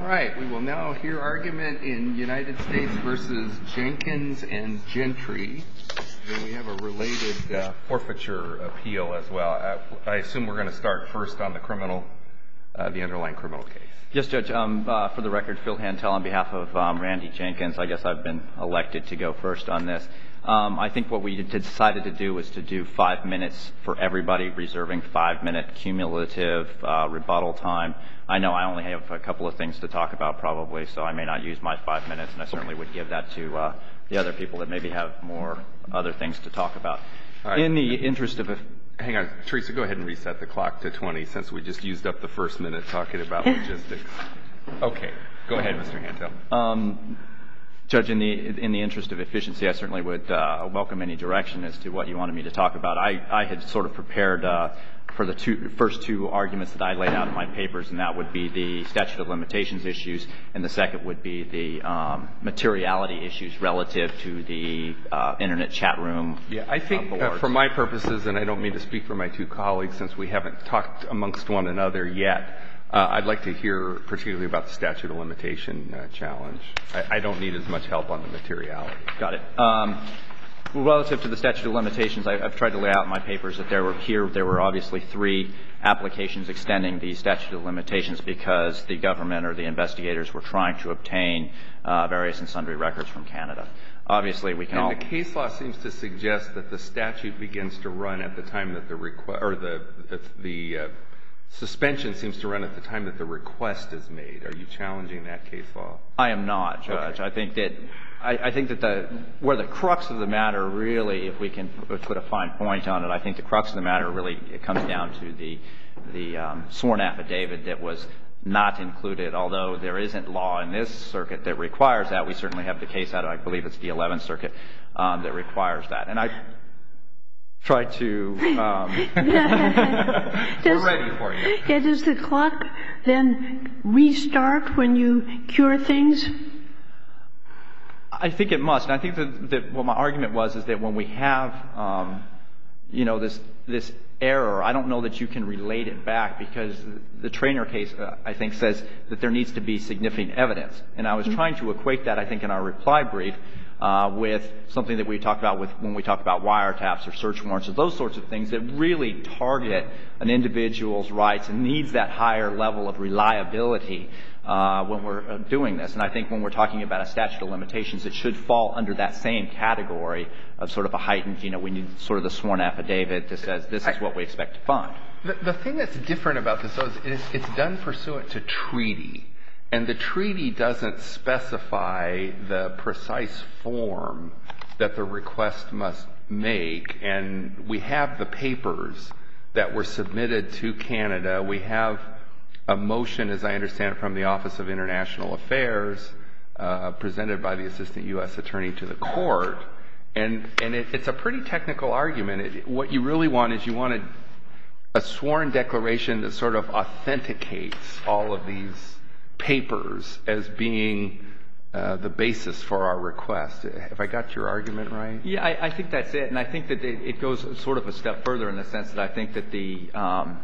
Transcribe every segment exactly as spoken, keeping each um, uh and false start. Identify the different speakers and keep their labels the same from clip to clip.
Speaker 1: right, we will now hear argument in United States versus Jenkins and Gentry. And we have a related uh, forfeiture appeal as well. I, I assume we're going to start first on the criminal, uh, the underlying criminal case.
Speaker 2: Yes, Judge. Um, uh, for the record, Phil Hantel on behalf of um, Randy Jenkins. I guess I've been elected to go first on this. Um, I think what we decided to do was to do five minutes for everybody, reserving five-minute cumulative uh, rebuttal time. I know I only have a couple of things to talk about probably, so I may not use my five minutes, and I certainly would give that to uh, the other people that maybe have more other things to talk about. Right. In the interest of a
Speaker 1: Hang on, Teresa, go ahead and reset the clock to twenty since we just used up the first minute talking about logistics. Okay, go ahead, Mister Hantel.
Speaker 2: Um, Judge, in the in the interest of efficiency, I certainly would uh, welcome any direction as to what you wanted me to talk about. I, I had sort of prepared uh, for the two, first two arguments that I laid out in my papers, and that would be the statute of limitations issues, and the second would be the um, materiality issues relative to the uh, Internet chat room.
Speaker 1: Yeah, I think uh, uh, for my purposes, and I don't mean to speak for my two colleagues since we haven't talked amongst one another yet, Uh, I'd like to hear particularly about the statute of limitation uh, challenge. I, I don't need as much help on the materiality.
Speaker 2: Got it. Um, relative to the statute of limitations, I, I've tried to lay out in my papers that there were here there were obviously three applications extending the statute of limitations because the government or the investigators were trying to obtain uh, various and sundry records from Canada. Obviously, we can
Speaker 1: and
Speaker 2: all.
Speaker 1: And the case law seems to suggest that the statute begins to run at the time that the request or the the, the uh, suspension seems to run at the time that the request is made. Are you challenging that case law?
Speaker 2: I am not, Judge. Okay. I think that I, I think that the where the crux of the matter really, if we can put a fine point on it, I think the crux of the matter really it comes down to the the um, sworn affidavit that was not included. Although there isn't law in this circuit that requires that, we certainly have the case out of I believe it's the eleventh Circuit um, that requires that. And I. Try to. Um,
Speaker 1: We're ready for you.
Speaker 3: Yeah, does the clock then restart when you cure things?
Speaker 2: I think it must. And I think that, that what my argument was is that when we have, um, you know, this this error, I don't know that you can relate it back because the Traynor case, uh, I think, says that there needs to be significant evidence. And I was mm-hmm. trying to equate that, I think, in our reply brief. Uh, with something that we talk about with when we talk about wiretaps or search warrants or those sorts of things that really target an individual's rights and needs that higher level of reliability uh, when we're uh, doing this. And I think when we're talking about a statute of limitations, it should fall under that same category of sort of a heightened, you know, we need sort of the sworn affidavit that says this is what we expect to find.
Speaker 1: The, the thing that's different about this, though, is it's, it's done pursuant to treaty. And the treaty doesn't specify the precise form that the request must make. And we have the papers that were submitted to Canada. We have a motion, as I understand it, from the Office of International Affairs uh, presented by the Assistant U S Attorney to the court. And, and it, it's a pretty technical argument. It, what you really want is you want a, a sworn declaration that sort of authenticates all of these papers as being uh, the basis for our request. Have I got your argument right?
Speaker 2: Yeah, I, I think that's it. And I think that it, it goes sort of a step further in the sense that I think that the um,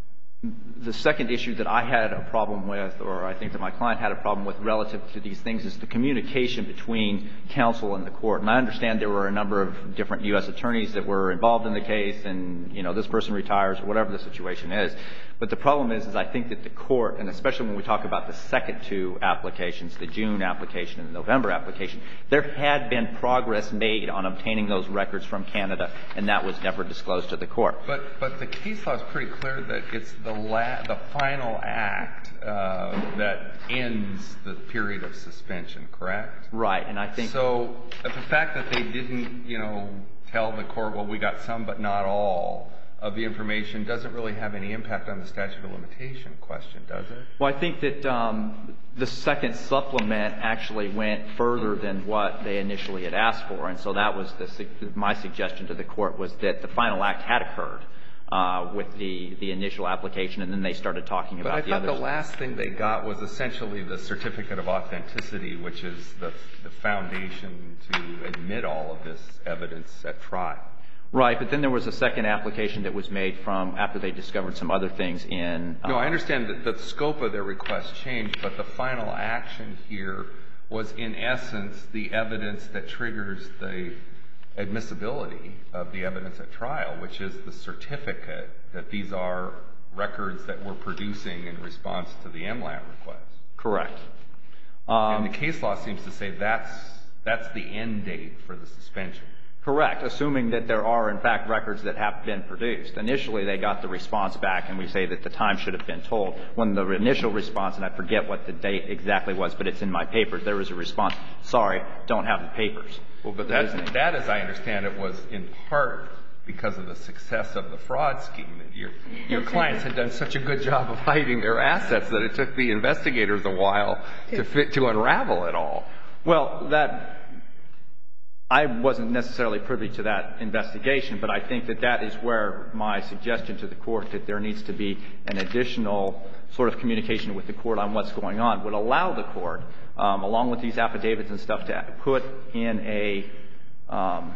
Speaker 2: the second issue that I had a problem with, or I think that my client had a problem with relative to these things, is the communication between counsel and the court. And I understand there were a number of different U S attorneys that were involved in the case, and, you know, this person retires or whatever the situation is. But the problem is, is I think that the court, and especially when we talk about the second two applications, the June application and the November application, there had been progress made on obtaining those records from Canada, and that was never disclosed to the court.
Speaker 1: But but the case law is pretty clear that it's the la- the final act uh, that ends the period of suspension, correct?
Speaker 2: Right, and I think
Speaker 1: so. The fact that they didn't, you know, tell the court, well, we got some but not all of the information doesn't really have any impact on the statute of limitation question, does it?
Speaker 2: Well, I think that um, the second supplement actually went further than what they initially had asked for, and so that was the, my suggestion to the court was that the final act had occurred uh, with the, the initial application, and then they started talking about the
Speaker 1: others. But I
Speaker 2: others.
Speaker 1: thought the last thing they got was essentially the certificate of authenticity, which is the, the foundation to admit all of this evidence at trial.
Speaker 2: Right, but then there was a second application that was made from after they discovered some other things in... Uh,
Speaker 1: no, I understand that the scope of their request changed, but the final action here was in essence the evidence that triggers the admissibility of the evidence at trial, which is the certificate that these are records that we're producing in response to the M LAT request.
Speaker 2: Correct.
Speaker 1: Um, and the case law seems to say that's that's the end date for the suspension.
Speaker 2: Correct, assuming that there are, in fact, records that have been produced. Initially, they got the response back, and we say that the time should have been told. When the initial response, and I forget what the date exactly was, but it's in my papers, there was a response, sorry, don't have the papers.
Speaker 1: Well, but that, that, as I understand it, was in part because of the success of the fraud scheme. Your, your clients had done such a good job of hiding their assets that it took the investigators a while to fit, to unravel it all.
Speaker 2: Well, that... I wasn't necessarily privy to that investigation, but I think that that is where my suggestion to the court that there needs to be an additional sort of communication with the court on what's going on would allow the court, um, along with these affidavits and stuff, to put in a um,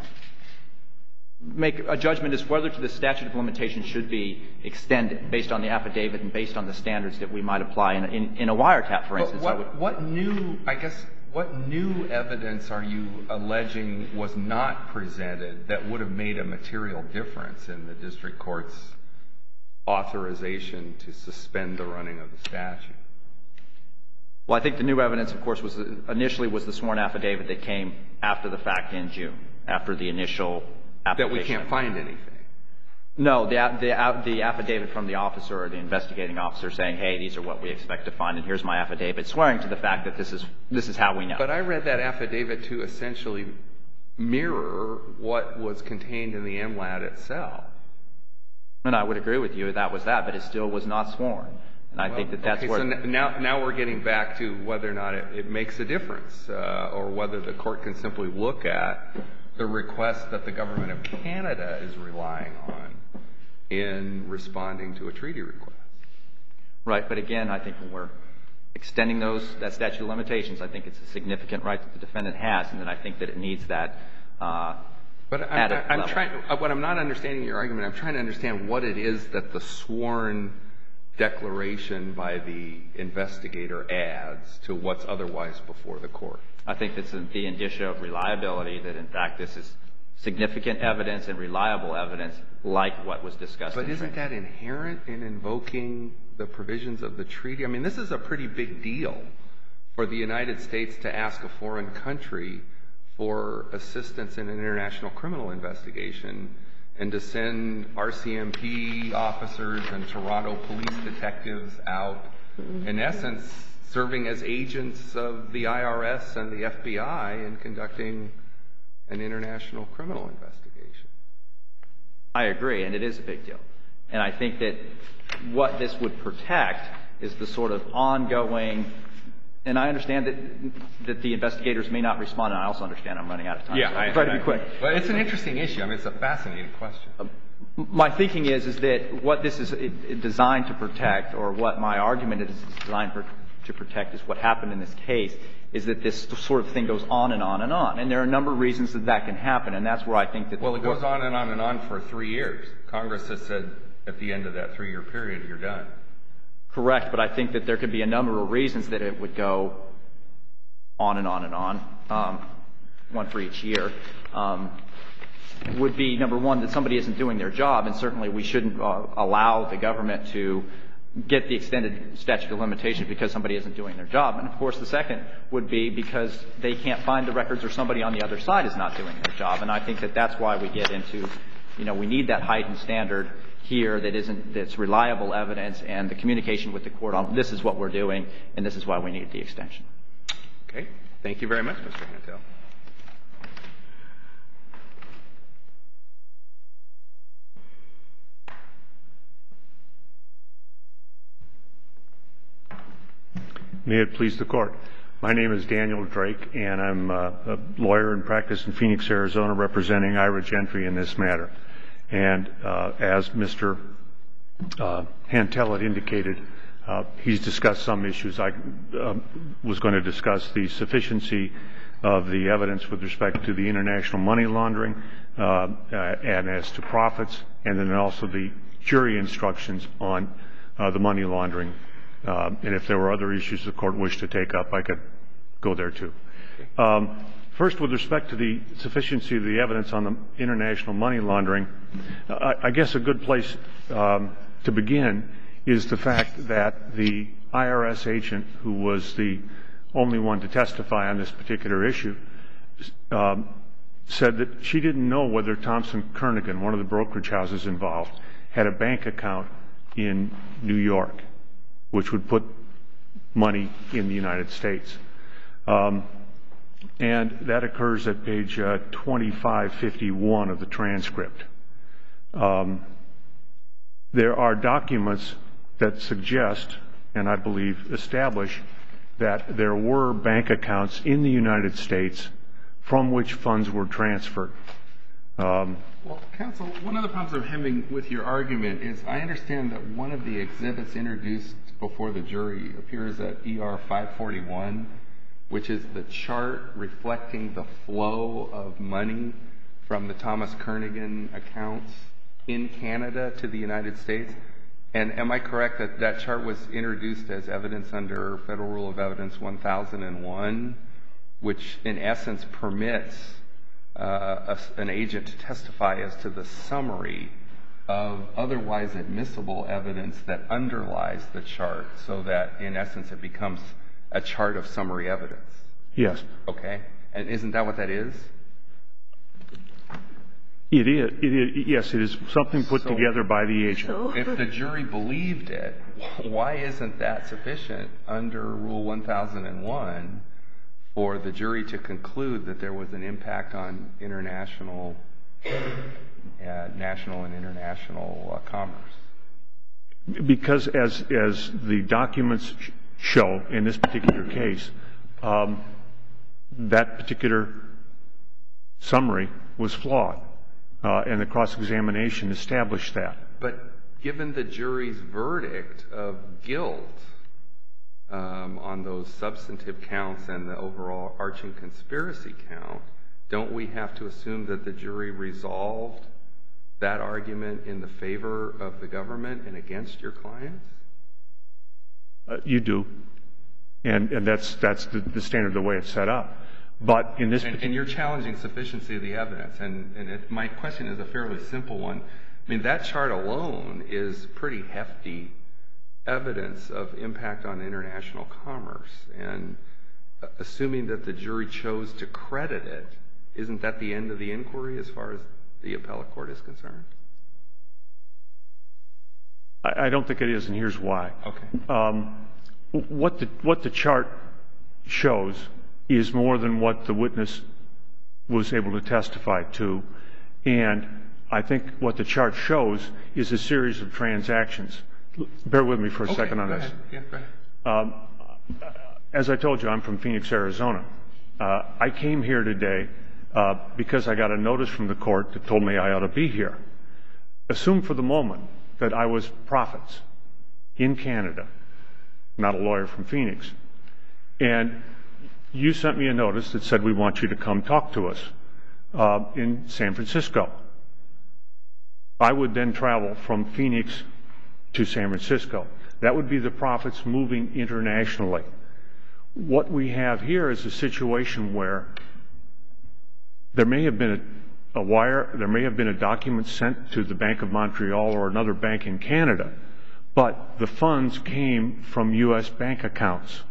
Speaker 2: make a judgment as whether the statute of limitations should be extended based on the affidavit and based on the standards that we might apply in, in, in a wiretap, for instance.
Speaker 1: But what, what new, I guess, what new evidence are you alleging was not presented that would have made a material difference in the district court's authorization to suspend the running of the statute?
Speaker 2: Well, I think the new evidence, of course, was initially was the sworn affidavit that came after the fact in June, after the initial application.
Speaker 1: That we can't find anything.
Speaker 2: No, the, the, the affidavit from the officer or the investigating officer saying, hey, these are what we expect to find, and here's my affidavit, swearing to the fact that this is this is how we know.
Speaker 1: But I read that affidavit to essentially mirror what was contained in the M LAT itself.
Speaker 2: And I would agree with you that was that, but it still was not sworn. And I well, think that that's
Speaker 1: okay,
Speaker 2: where...
Speaker 1: So now, now we're getting back to whether or not it, it makes a difference, uh, or whether the court can simply look at the request that the government of Canada is relying on in responding to a treaty request.
Speaker 2: Right, but again, I think when we're extending those, that statute of limitations, I think it's a significant right that the defendant has, and that I think that it needs that uh,
Speaker 1: but I'm,
Speaker 2: added
Speaker 1: I'm
Speaker 2: level.
Speaker 1: Trying, what I'm not understanding in your argument, I'm trying to understand what it is that the sworn declaration by the investigator adds to what's otherwise before the court.
Speaker 2: I think it's the indicia of reliability that, in fact, this is significant evidence and reliable evidence like what was discussed.
Speaker 1: But isn't that inherent in invoking the provisions of the treaty? I mean, this is a pretty big deal for the United States to ask a foreign country for assistance in an international criminal investigation and to send R C M P officers and Toronto police detectives out, in essence, serving as agents of the I R S and the F B I in conducting an international criminal investigation.
Speaker 2: I agree, and it is a big deal. And I think that what this would protect is the sort of ongoing, and I understand that that the investigators may not respond, and I also understand I'm running out of time.
Speaker 1: Yeah,
Speaker 2: so
Speaker 1: I
Speaker 2: I'll try to be quick.
Speaker 1: Well, it's an interesting issue. I mean, it's a fascinating question.
Speaker 2: Um, my thinking is, is that what this is designed to protect, or what my argument is designed for, to protect, is what happened in this case, is that this sort of thing goes on and on and on. And there are a number of reasons that that can happen, and that's where I think that...
Speaker 1: Well, it goes on and on and on for three years. Congress has said at the end of that three-year period, you're done.
Speaker 2: Correct, but I think that there could be a number of reasons that it would go on and on and on, um, one for each year. Um, would be, number one, that somebody isn't doing their job, and certainly we shouldn't uh, allow the government to get the extended statute of limitations because somebody isn't doing their job. And, of course, the second would be because they can't find the records or somebody on the other side is not doing their job. And I think that that's why we get into, you know, we need that heightened standard here that isn't, that's reliable evidence and the communication with the court on this is what we're doing and this is why we need the extension.
Speaker 1: Okay. Thank you very much, Mister Hantel.
Speaker 4: May it please the Court. My name is Daniel Drake, and I'm uh, a lawyer in practice in Phoenix, Arizona, representing Ira Gentry in this matter. And uh, as Mister Uh, Hantel had indicated, uh, he's discussed some issues. I uh, was going to discuss the sufficiency of the evidence with respect to the international money laundering uh, uh, and as to profits, and then also the jury instructions on uh, the money laundering. Uh, and if there were other issues the court wished to take up, I could go there too. Um, first, with respect to the sufficiency of the evidence on the international money laundering, I, I guess a good place um, to begin is the fact that the I R S agent, who was the only one to testify on this particular issue, um, said that she didn't know whether Thompson Kernaghan, one of the brokerage houses involved, had a bank account in New York, which would put money in the United States. Um, and that occurs at page uh, twenty-five fifty-one of the transcript. Um, there are documents that suggest, and I believe establish, that there were bank accounts in the United States from which funds were transferred. Um,
Speaker 1: well, counsel, one of the problems I'm having with your argument is I understand that one of the exhibits introduced before the jury appears at E R five forty-one, which is the chart reflecting the flow of money from the Thomas Kernaghan accounts in Canada to the United States. And am I correct that that chart was introduced as evidence under Federal Rule of Evidence one thousand one, which in essence permits uh, a, an agent to testify as to the summary of otherwise admissible evidence that underlies the chart, so that in essence it becomes a chart of summary evidence?
Speaker 4: Yes.
Speaker 1: Okay. And isn't that what that is?
Speaker 4: It is. It is. Yes, it is something put
Speaker 1: So-
Speaker 4: together by the agent.
Speaker 3: So,
Speaker 1: If the jury believed it, why isn't that sufficient under Rule one thousand one for the jury to conclude that there was an impact on international, uh, national and international uh, commerce?
Speaker 4: Because as as the documents sh- show in this particular case, um, that particular summary was flawed, uh, and the cross-examination established that.
Speaker 1: But given the jury's verdict of guilt um, on those substantive counts and the overall arching conspiracy count, don't we have to assume that the jury resolved that argument in the favor of the government and against your clients?
Speaker 4: Uh, you do, and and that's that's the, the standard, the way it's set up. But in this,
Speaker 1: And, and you're challenging sufficiency of the evidence, and, and it, my question is a fairly simple one. I mean, that chart alone is pretty hefty evidence of impact on international commerce, and uh, assuming that the jury chose to credit it, isn't that the end of the inquiry as far as the appellate court is concerned?
Speaker 4: I, I don't think it is, and here's why.
Speaker 1: Okay.
Speaker 4: Um, what the what the chart shows is more than what the witness was able to testify to, and I think what the chart shows is a series of transactions. Bear with me for a
Speaker 1: Okay,
Speaker 4: second on
Speaker 1: go
Speaker 4: this.
Speaker 1: ahead. Yeah, go ahead.
Speaker 4: Um, as I told you, I'm from Phoenix, Arizona. Uh, I came here today uh, because I got a notice from the court that told me I ought to be here. Assume for the moment that I was Profits in Canada, not a lawyer from Phoenix, and you sent me a notice that said we want you to come talk to us uh, in San Francisco. I would then travel from Phoenix to San Francisco. That would be the Profits moving internationally. What we have here is a situation where there may have been a, a wire, there may have been a document sent to the Bank of Montreal or another bank in Canada, but the funds came from U S bank accounts.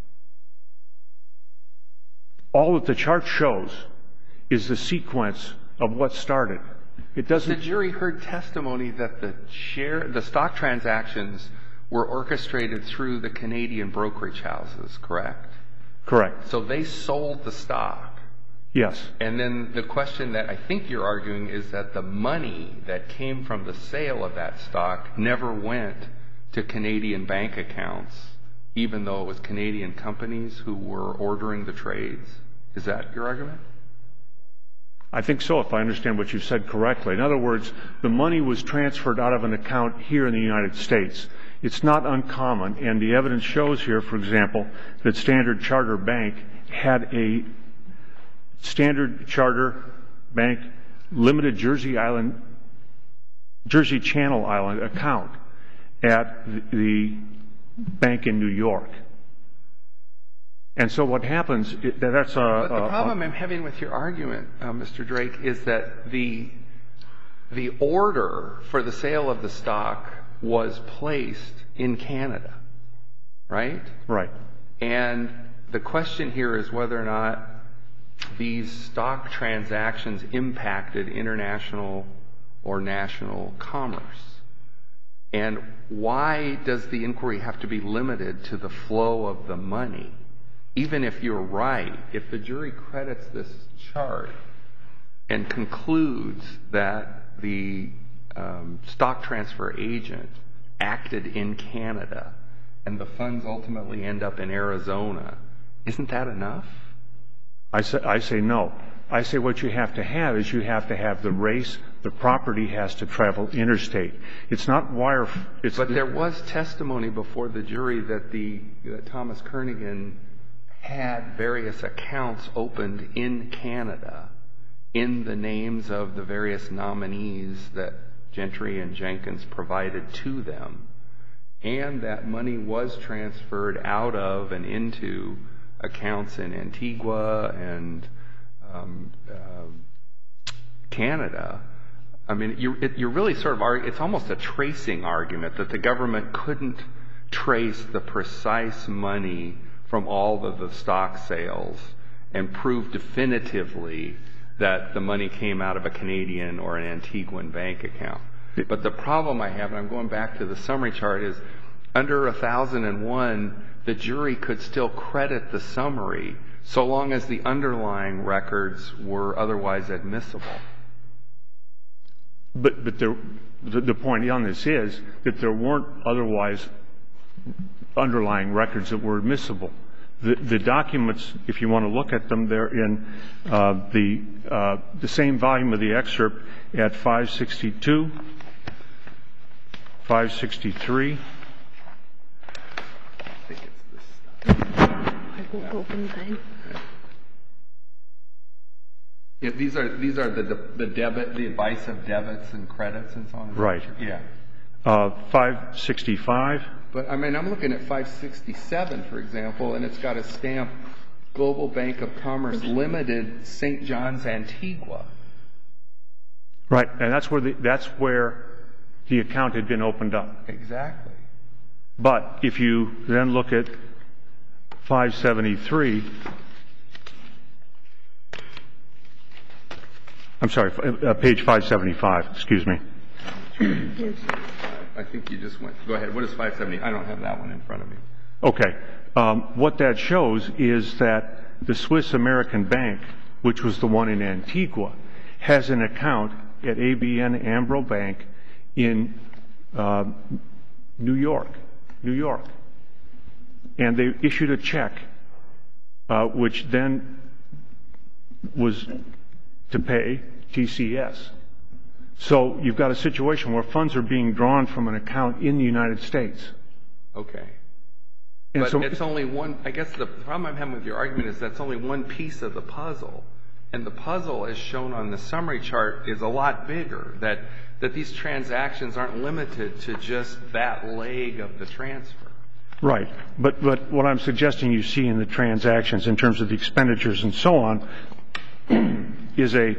Speaker 4: All that the chart shows is the sequence of what started. It doesn't.
Speaker 1: The jury heard testimony that the share, the stock transactions were orchestrated through the Canadian brokerage houses, correct?
Speaker 4: Correct.
Speaker 1: So they sold the stock.
Speaker 4: Yes.
Speaker 1: And then the question that I think you're arguing is that the money that came from the sale of that stock never went to Canadian bank accounts, even though it was Canadian companies who were ordering the trades. Is that your argument?
Speaker 4: I think so, if I understand what you've said correctly. In other words, the money was transferred out of an account here in the United States. It's not uncommon, and the evidence shows here, for example, that Standard Chartered Bank had a Standard Charter Bank limited Jersey Island, Jersey Channel Island account at the bank in New York. And so what happens, that's a...
Speaker 1: But the
Speaker 4: a,
Speaker 1: problem
Speaker 4: a,
Speaker 1: I'm having with your argument, uh, Mister Drake, is that the the order for the sale of the stock was placed in Canada, right?
Speaker 4: Right.
Speaker 1: And the question here is whether or not these stock transactions impacted international or national commerce. And why does the inquiry have to be limited to the flow of the money? Even if you're right, if the jury credits this chart and concludes that the um, stock transfer agent acted in Canada and the funds ultimately end up in Arizona, isn't that enough?
Speaker 4: I say, I say no. I say what you have to have is you have to have the race, the property has to travel interstate. It's not wire... It's
Speaker 1: but there was testimony before the jury that, the, that Thomas Kernaghan had various accounts opened in Canada in the names of the various nominees that Gentry and Jenkins provided to them, and that money was transferred out of and into accounts in Antigua and um, uh, Canada. I mean, you're, it, you're really sort of, it's almost a tracing argument that the government couldn't trace the precise money from all of the stock sales and prove definitively that the money came out of a Canadian or an Antiguan bank account. But the problem I have, and I'm going back to the summary chart, is under one thousand one, the jury could still credit the summary so long as the underlying records were otherwise admissible.
Speaker 4: But, but there, the, the point on this is that there weren't otherwise underlying records that were admissible. The, the documents, if you want to look at them, they're in uh, the, uh, the same volume of the excerpt at five sixty-two, five sixty-three.
Speaker 1: I think it's this stuff.
Speaker 3: I won't open them.
Speaker 1: Yeah, these are these are the the debit, the advice of debits and credits and so on.
Speaker 4: Right.
Speaker 1: Yeah.
Speaker 4: Uh, five sixty-five.
Speaker 1: But I mean, I'm looking at five sixty-seven, for example, and it's got a stamp, Global Bank of Commerce Limited, Saint John's, Antigua.
Speaker 4: Right, and that's where the, that's where the account had been opened up.
Speaker 1: Exactly.
Speaker 4: But if you then look at five seventy-three, I'm sorry, uh, page five seventy-five, excuse me.
Speaker 1: I think you just went, go ahead. What is five seventy? I don't have that one in front of me.
Speaker 4: Okay. Um, what that shows is that the Swiss American Bank, which was the one in Antigua, has an account at A B N Ambro Bank in uh, New York, New York. And they issued a check, uh, which then was to pay T C S. So you've got a situation where funds are being drawn from an account in the United States.
Speaker 1: Okay.
Speaker 4: And
Speaker 1: but
Speaker 4: so,
Speaker 1: it's only one, I guess the problem I'm having with your argument is that's only one piece of the puzzle. And the puzzle, as shown on the summary chart, is a lot bigger, that, that these transactions aren't limited to just that leg of the transfer.
Speaker 4: Right. But, but what I'm suggesting you see in the transactions in terms of the expenditures and so on is a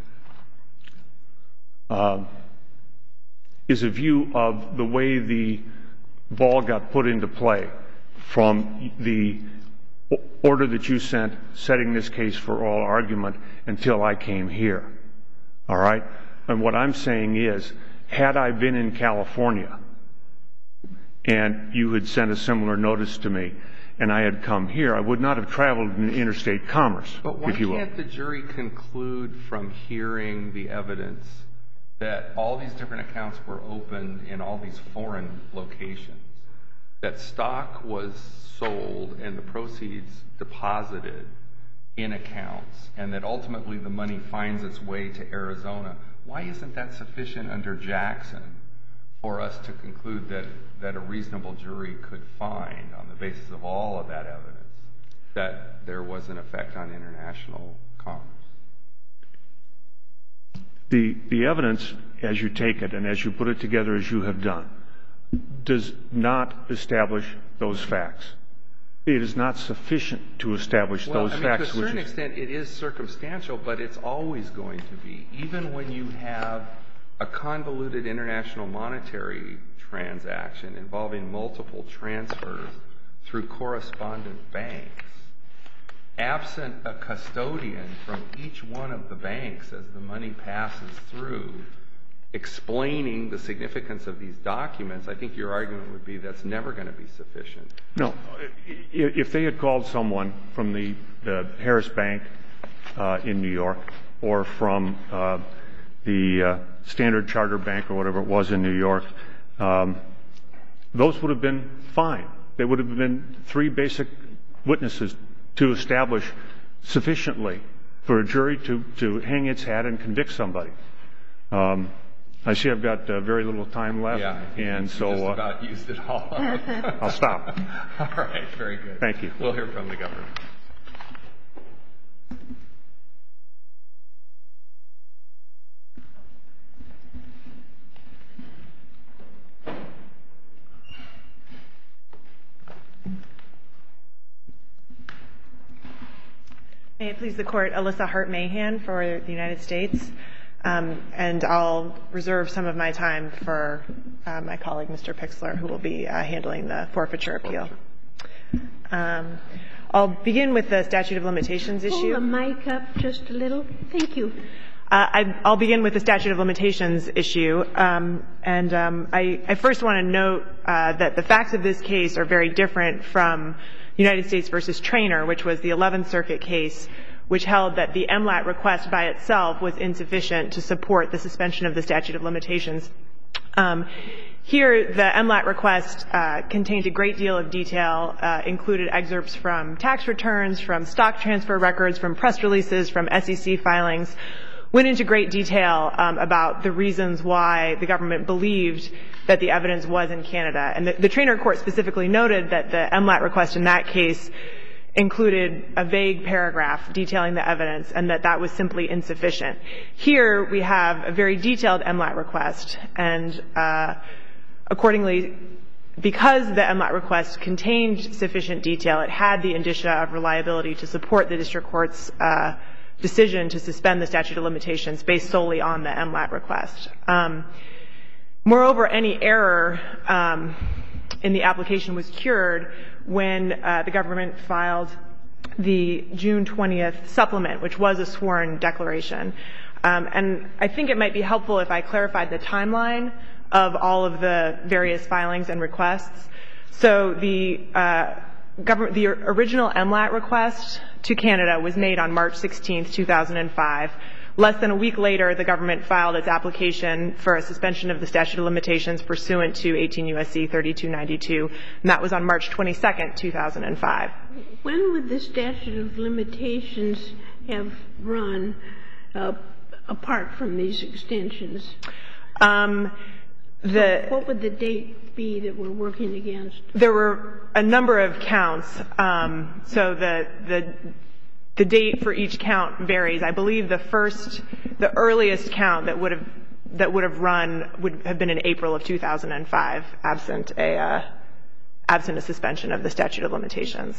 Speaker 4: uh, is a view of the way the ball got put into play from the order that you sent setting this case for oral argument until I came here. All right? And what I'm saying is, had I been in California and you had sent a similar notice to me and I had come here, I would not have traveled in interstate commerce,
Speaker 1: but why
Speaker 4: if you will.
Speaker 1: can't the jury conclude from hearing the evidence that all these different accounts were opened in all these foreign locations, that stock was sold and the proceeds deposited in accounts, and that ultimately the money finds its way to Arizona? Why isn't that sufficient under Jackson for us to conclude that, that a reasonable jury could find, on the basis of all of that evidence, that there was an effect on international commerce.
Speaker 4: The, the evidence, as you take it and as you put it together as you have done, does not establish those facts. It is not sufficient to establish
Speaker 1: well,
Speaker 4: those
Speaker 1: I mean,
Speaker 4: facts.
Speaker 1: to a certain
Speaker 4: which is,
Speaker 1: extent, it is circumstantial, but it's always going to be. Even when you have a convoluted international monetary transaction involving multiple transfers through correspondent banks, absent a custodian from each one of the banks as the money passes through, explaining the significance of these documents, I think your argument would be that's never going to be sufficient.
Speaker 4: No. If they had called someone from the, the Harris Bank uh, in New York or from uh, the uh, Standard Chartered Bank or whatever it was in New York, um, those would have been fine. They would have been three basic witnesses to establish sufficiently for a jury to, to hang its hat and convict somebody. Um, I see I've got uh, very little time left,
Speaker 1: yeah,
Speaker 4: and so
Speaker 1: just
Speaker 4: uh,
Speaker 1: about used it all up.
Speaker 4: I'll stop.
Speaker 1: All right, very good.
Speaker 4: Thank you.
Speaker 1: We'll hear from the governor.
Speaker 5: May it please the Court, Alyssa Hart-Mahan for the United States. Um, and I'll reserve some of my time for uh, my colleague, Mister Pixler, who will be uh, handling the forfeiture appeal. Um, I'll begin with the statute of limitations issue.
Speaker 3: Hold the mic up just a little. Thank you.
Speaker 5: Uh, I, I'll begin with the statute of limitations issue. Um, and um, I, I first want to note uh, that the facts of this case are very different from United States versus Traynor, which was the eleventh Circuit case, which held that the M LAT request by itself was insufficient to support the suspension of the statute of limitations. Um, here, the M LAT request uh, contained a great deal of detail, uh, included excerpts from tax returns, from stock transfer records, from press releases, from S E C filings, went into great detail um, about the reasons why the government believed that the evidence was in Canada. And the, the Traynor court specifically noted that the M LAT request in that case included a vague paragraph detailing the evidence and that that was simply insufficient. Here we have a very detailed M LAT request, and uh, accordingly, because the M LAT request contained sufficient detail, it had the indicia of reliability to support the district court's uh, decision to suspend the statute of limitations based solely on the M LAT request. Um, moreover, any error um, in the application was cured when uh, the government filed the June twentieth supplement, which was a sworn declaration. Um, and I think it might be helpful if I clarified the timeline of all of the various filings and requests. So the uh, government, the original M LAT request to Canada was made on March sixteenth, two thousand five. Less than a week later, the government filed its application for a suspension of the statute of limitations pursuant to eighteen U S C thirty-two ninety-two, and that was on March twenty-second, two thousand five.
Speaker 3: When would the statute of limitations have run uh, apart from these extensions?
Speaker 5: Um, the,
Speaker 3: so what would the date be that we're working against?
Speaker 5: There were a number of counts. Um, so the the The date for each count varies. I believe the first, the earliest count that would have that would have run would have been in April of two thousand five, absent a uh, absent a suspension of the statute of limitations.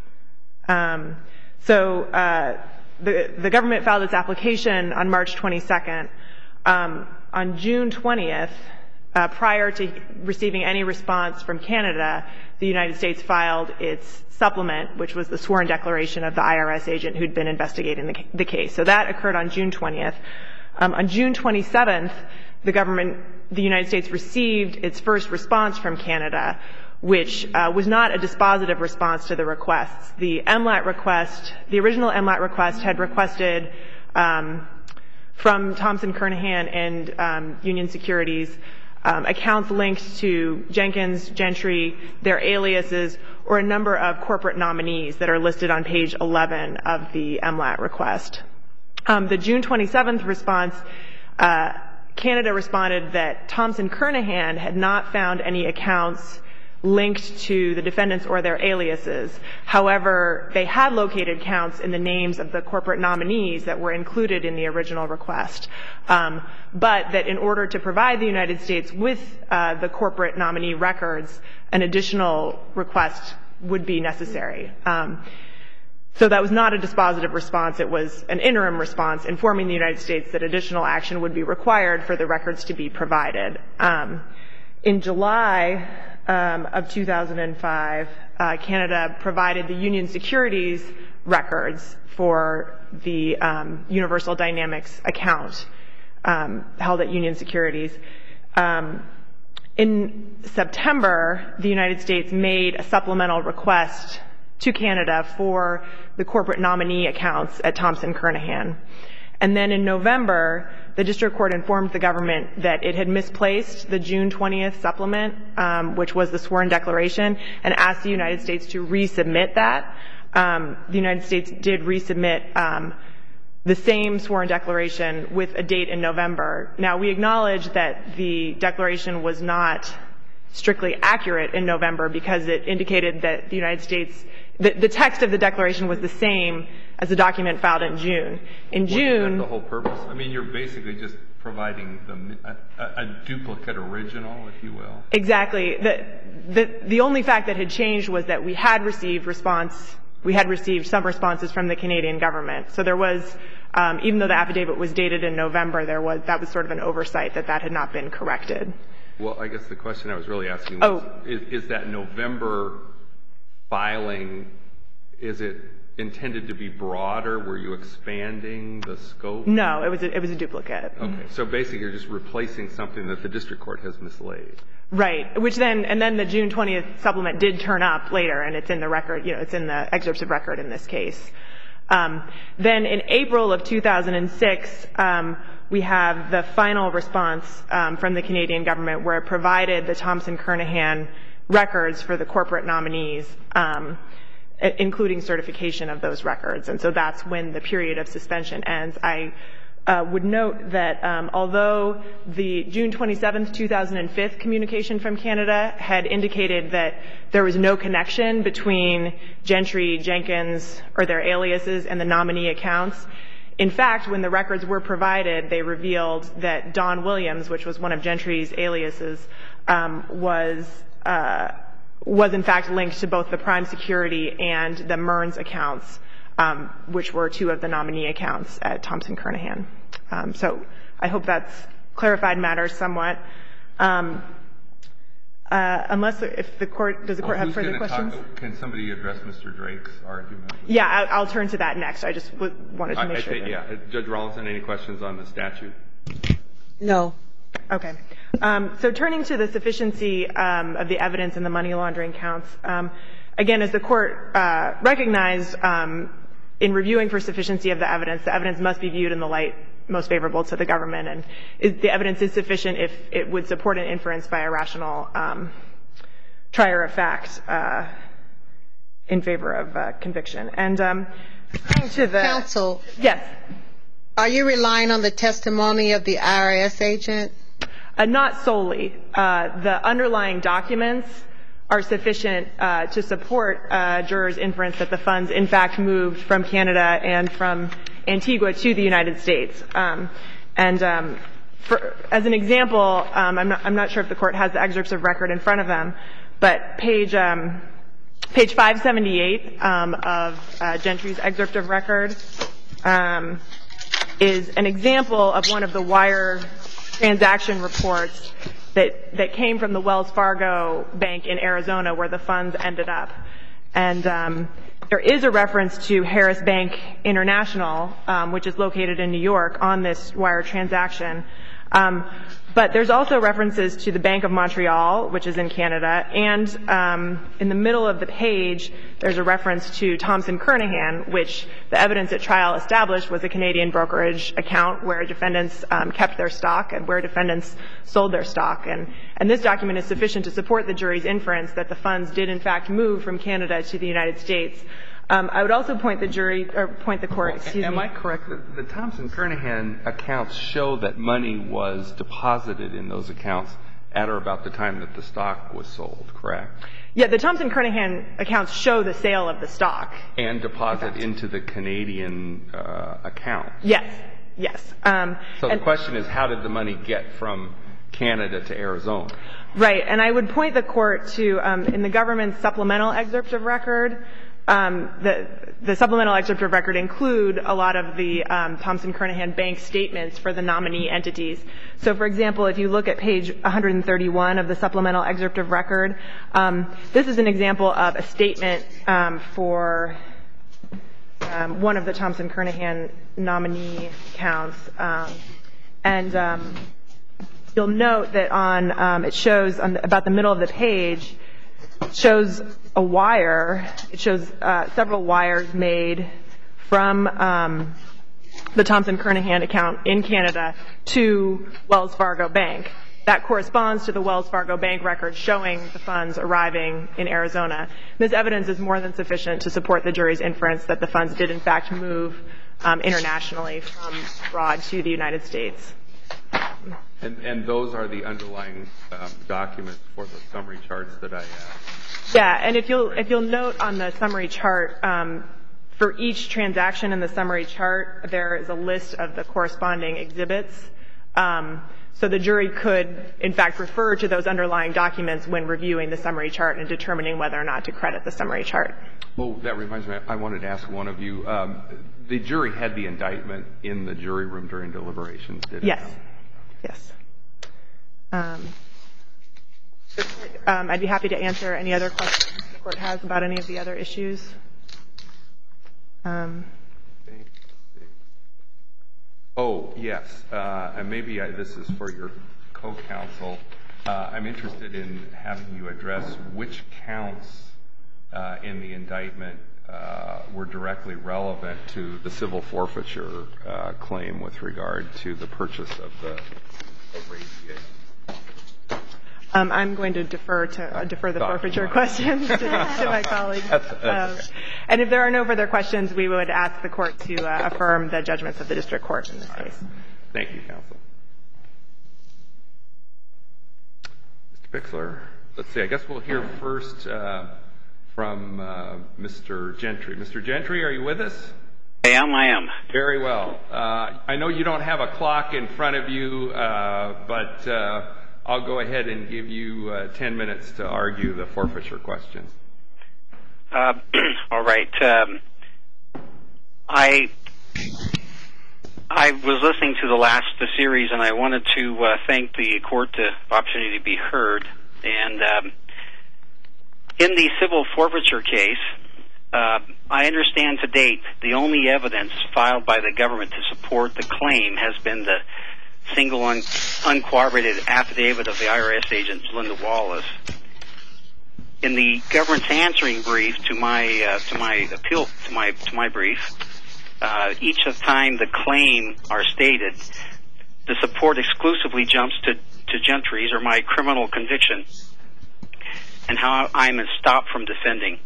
Speaker 5: Um, so uh, the the government filed its application on March twenty-second. Um, on June twentieth, uh, prior to receiving any response from Canada, the United States filed its supplement, which was the sworn declaration of the I R S agent who'd been investigating the, the case. So that occurred on June twentieth. Um, on June twenty-seventh, the government, the United States, received its first response from Canada, which uh, was not a dispositive response to the requests. The M LAT request, the original M LAT request had requested um, from Thompson Kernahan and um, Union Securities Um, accounts linked to Jenkins, Gentry, their aliases, or a number of corporate nominees that are listed on page eleven of the M LAT request. Um, the June twenty-seventh response, uh, Canada responded that Thompson Kernahan had not found any accounts linked to the defendants or their aliases. However, they had located counts in the names of the corporate nominees that were included in the original request, um, but that in order to provide the United States with uh, the corporate nominee records, an additional request would be necessary. Um, so that was not a dispositive response. It was an interim response informing the United States that additional action would be required for the records to be provided. Um, in July um, of two thousand five, uh, Canada provided the Union Securities records for the um, Universal Dynamics account um, held at Union Securities. Um, in September, the United States made a supplemental request to Canada for the corporate nominee accounts at Thompson Kernahan. And then in November, the district court informed the government that it had misplaced the June twentieth supplement, um, which was the sworn declaration, and asked the United States to resubmit that. Um, the United States did resubmit um, the same sworn declaration with a date in November. Now, we acknowledge that the declaration was not strictly accurate in November because it indicated that the United States, the, the text of the declaration was the same as the document filed in June. In June...
Speaker 1: Wasn't that the whole purpose? I mean, you're basically just providing the, a, a duplicate original, if you will.
Speaker 5: Exactly. The, the, the only fact that had changed was that we had received response, we had received some responses from the Canadian government. So there was, um, even though the affidavit was dated in November, there was, that was sort of an oversight that that had not been corrected.
Speaker 1: Well, I guess the question I was really asking was,
Speaker 5: oh.
Speaker 1: is, is that November filing, is it intended to be broader? Were you expanding the scope?
Speaker 5: No, it was a, it was a duplicate.
Speaker 1: Okay, so basically you're just replacing something that the district court has mislaid.
Speaker 5: Right, which then, and then the June twentieth supplement did turn up later, and it's in the record, you know, it's in the excerpts of record in this case. Um, then in April of two thousand six, um, we have the final response um, from the Canadian government where it provided the Thompson Kernahan records for the corporate nominees, um, including certification of those records. And so that's when the period of suspension ends. I uh, would note that um, although the June twenty-seventh, two thousand five communication from Canada had indicated that there was no connection between Gentry, Jenkins, or their aliases and the nominee accounts, in fact, when the records were provided, they revealed that Don Williams, which was one of Gentry's aliases, um, was uh, was in fact linked to both the Prime Security and the Mearns accounts, um, which were two of the nominee accounts at Thompson Kernahan. Um, so I hope that's clarified matters somewhat. Um, uh, unless if the court does the court
Speaker 1: well,
Speaker 5: have further questions?
Speaker 1: Talk, can somebody address Mister Drake's argument?
Speaker 5: Yeah, I'll, I'll turn to that next. I just w- wanted to make
Speaker 1: I,
Speaker 5: sure.
Speaker 1: I think,
Speaker 5: that...
Speaker 1: Yeah, Judge Rawlinson, any questions on the statute?
Speaker 6: No.
Speaker 5: Okay. Um, so turning to the sufficiency um, of the evidence in the money laundering counts, um, again, as the court uh, recognized um, in reviewing for sufficiency of the evidence, the evidence must be viewed in the light most favorable to the government, and is, the evidence is sufficient if it would support an inference by a rational um, trier of fact uh, in favor of uh, conviction. And um, to the
Speaker 6: counsel,
Speaker 5: yes,
Speaker 6: are you relying on the testimony of the I R S agent?
Speaker 5: Uh, not solely. Uh, the underlying documents are sufficient uh, to support uh, jurors' inference that the funds, in fact, moved from Canada and from Antigua to the United States. Um, and um, for, as an example, um, I'm, not, I'm not sure if the court has the excerpts of record in front of them, but page um, page five seventy-eight um, of uh, Gentry's excerpt of record um, is an example of one of the wire transaction reports that, that came from the Wells Fargo Bank in Arizona where the funds ended up. And um, there is a reference to Harris Bank International, um, which is located in New York, on this wire transaction. Um, but there's also references to the Bank of Montreal, which is in Canada, and um, in the middle of the page, there's a reference to Thompson Kernahan, which the evidence at trial established was a Canadian brokerage account where defendants um, kept their stock and where defendants sold their stock. And, and this document is sufficient to support the jury's inference that the funds did, in fact, move from Canada to the United States. Um, I would also point the jury, or point the court, excuse
Speaker 1: Am
Speaker 5: me.
Speaker 1: I correct that the Thompson Kernahan accounts show that money was deposited in those accounts at or about the time that the stock was sold, correct?
Speaker 5: Yeah, the Thompson-Kernahan accounts show the sale of the stock.
Speaker 1: And deposit into the Canadian uh, account.
Speaker 5: Yes, yes. Um,
Speaker 1: so the
Speaker 5: and,
Speaker 1: question is, how did the money get from Canada to Arizona?
Speaker 5: Right, and I would point the court to, um, in the government's supplemental excerpt of record, um, the, the supplemental excerpt of record include a lot of the um, Thompson-Kernahan bank statements for the nominee entities. So, for example, if you look at page one thirty-one of the supplemental excerpt of record, um, this is an example of a statement um, for um, one of the Thompson-Kernahan nominee accounts. Um, and um, you'll note that on um, it shows on the, about the middle of the page, shows a wire. It shows uh, several wires made from um, the Thompson-Kernahan account in Canada to Wells Fargo Bank. That corresponds to the Wells Fargo Bank record showing the funds arriving in Arizona. This evidence is more than sufficient to support the jury's inference that the funds did in fact move um, internationally from abroad to the United States.
Speaker 1: And, and those are the underlying um, documents for the summary charts that I have.
Speaker 5: Yeah, and if you'll if you'll note on the summary chart, um, for each transaction in the summary chart, there is a list of the corresponding exhibits. Um, so the jury could, in fact, refer to those underlying documents when reviewing the summary chart and determining whether or not to credit the summary chart.
Speaker 1: Oh, that reminds me. I wanted to ask one of you. Um, the jury had the indictment in the jury room during deliberations, did it?
Speaker 5: Yes. Yes. Um, um, I'd be happy to answer any other questions the court has about any of the other issues. Um,
Speaker 1: oh, yes. Uh, and maybe I, this is for your co-counsel. Uh, I'm interested in having you address which counts uh, in the indictment uh, were directly relevant to the civil forfeiture uh, claim with regard to the purchase of the Arabian.
Speaker 5: Um, I'm going to defer to uh, defer the forfeiture questions to, to my colleagues.
Speaker 1: That's, that's
Speaker 5: um,
Speaker 1: okay.
Speaker 5: And if there are no further questions, we would ask the court to uh, affirm the judgments of the district court in this case.
Speaker 1: Thank you, counsel. Mister Pixler, let's see. I guess we'll hear first uh, from uh, Mister Gentry. Mister Gentry, are you with us?
Speaker 7: I am, I am.
Speaker 1: Very well. Uh, I know you don't have a clock in front of you, uh, but uh, I'll go ahead and give you uh, ten minutes to argue the forfeiture question.
Speaker 7: Uh, all right. Um, I I was listening to the last uh, series, and I wanted to uh, thank the court for the opportunity to be heard. And um, in the civil forfeiture case, Uh, I understand to date the only evidence filed by the government to support the claim has been the single un- uncorroborated affidavit of the I R S agent Linda Wallace. In the government's answering brief to my uh, to my appeal to my to my brief, uh, each of time the claim are stated, the support exclusively jumps to to Gentry's or my criminal conviction, and how I'm stopped from defending.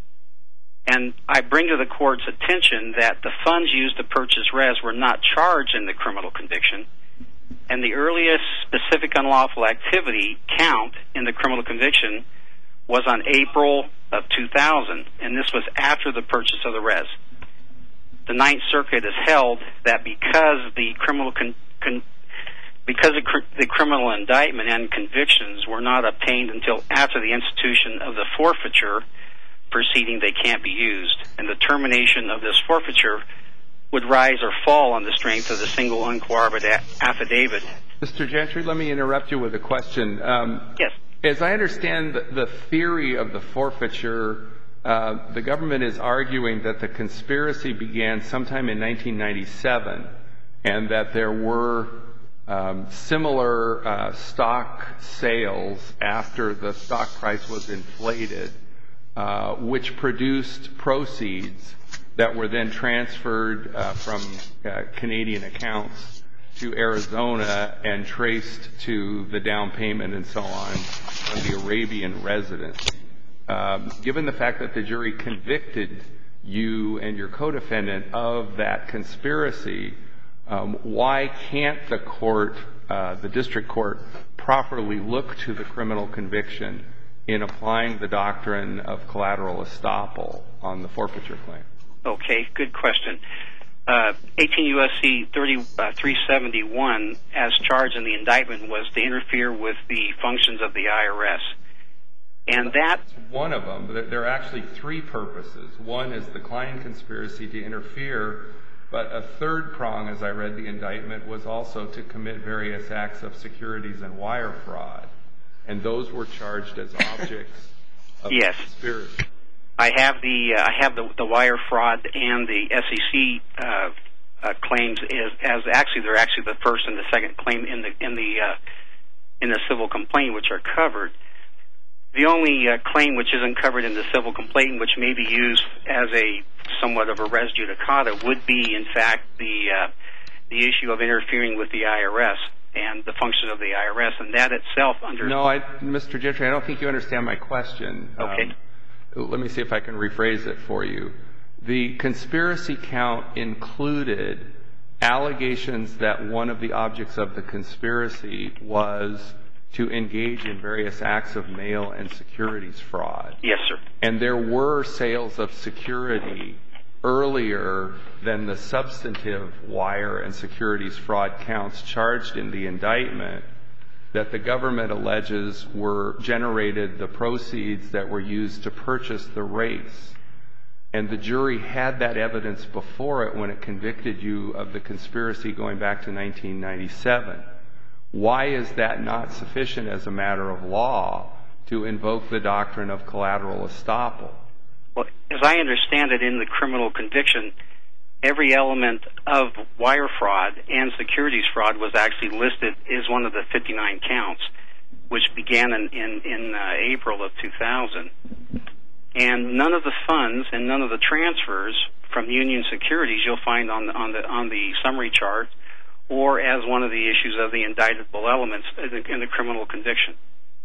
Speaker 7: And I bring to the court's attention that the funds used to purchase res were not charged in the criminal conviction, and the earliest specific unlawful activity count in the criminal conviction was on April of two thousand, and this was after the purchase of the res. The Ninth Circuit has held that because the criminal con- con- because the, cr- the criminal indictment and convictions were not obtained until after the institution of the forfeiture proceeding, they can't be used, and the termination of this forfeiture would rise or fall on the strength of the single uncorroborated a- affidavit.
Speaker 1: Mister Gentry, let me interrupt you with a question. Um,
Speaker 7: yes.
Speaker 1: As I understand the, the theory of the forfeiture, uh, the government is arguing that the conspiracy began sometime in nineteen ninety-seven, and that there were um, similar uh, stock sales after the stock price was inflated, Uh, which produced proceeds that were then transferred uh, from uh, Canadian accounts to Arizona and traced to the down payment and so on of the Arabian residents. Um, given the fact that the jury convicted you and your co-defendant of that conspiracy, um, why can't the court uh, the district court properly look to the criminal conviction in applying the doctrine of collateral estoppel on the forfeiture claim?
Speaker 7: Okay, good question. Uh, eighteen U S C thirty-three seventy-one, as charged in the indictment, was to interfere with the functions of the I R S. And that...
Speaker 1: That's one of them. There are actually three purposes. One is the client conspiracy to interfere, but a third prong, as I read the indictment, was also to commit various acts of securities and wire fraud. And those were charged as objects of
Speaker 7: yes.
Speaker 1: conspiracy.
Speaker 7: I have the uh, I have the, the wire fraud and the S E C uh, uh, claims as, as actually they're actually the first and the second claim in the in the uh, in the civil complaint, which are covered. The only uh, claim which isn't covered in the civil complaint, which may be used as a somewhat of a res judicata, would be in fact the uh, the issue of interfering with the I R S and the function of the I R S, and that itself under...
Speaker 1: No, I, Mister Gentry, I don't think you understand my question.
Speaker 7: Okay.
Speaker 1: Um, let me see if I can rephrase it for you. The conspiracy count included allegations that one of the objects of the conspiracy was to engage in various acts of mail and securities fraud.
Speaker 7: Yes, sir.
Speaker 1: And there were sales of security earlier than the substantive wire and securities fraud counts charged in the indictment that the government alleges were generated the proceeds that were used to purchase the race. And the jury had that evidence before it when it convicted you of the conspiracy going back to nineteen ninety-seven. Why is that not sufficient as a matter of law to invoke the doctrine of collateral estoppel?
Speaker 7: Well, as I understand it in the criminal conviction, every element of wire fraud and securities fraud was actually listed as one of the fifty-nine counts, which began in, in, in uh, April of two thousand. And none of the funds and none of the transfers from Union Securities you'll find on the, on the, on the summary chart or as one of the issues of the indictable elements in the, in the criminal conviction.